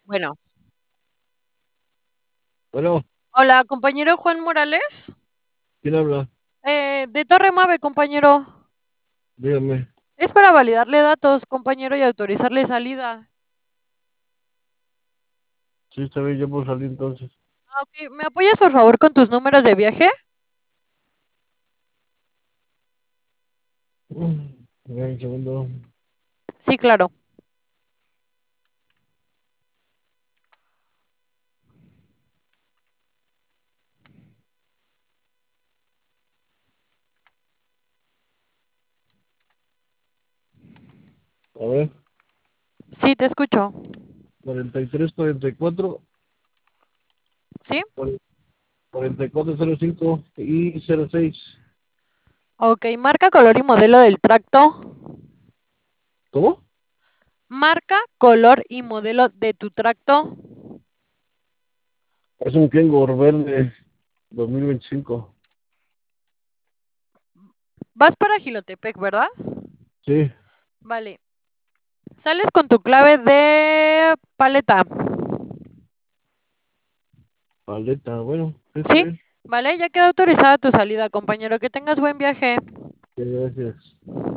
Bueno, Bueno, hola, compañero Juan Morales. ¿quién habla? De Torre Mave, compañero. Dígame. Es para validarle datos, compañero, y autorizarle salida. Sí, está bien, ya puedo salir entonces. Ah, ok. ¿Me apoyas, por favor, con tus números de viaje? Un segundo. Sí, claro. A ver, Sí, te escucho. 43, 44, ¿Sí? 4405 y 06. Ok, marca, color y modelo del tracto. ¿Cómo? Marca, color y modelo de tu tracto. Es un Kenworth verde 2025. Vas para Gilotepec, ¿verdad? Sí, Vale. Sales con tu clave de paleta. paleta. Bueno, sí, está ¿Sí? bien. Vale, ya queda autorizada tu salida, compañero. Que tengas buen viaje. Sí, gracias.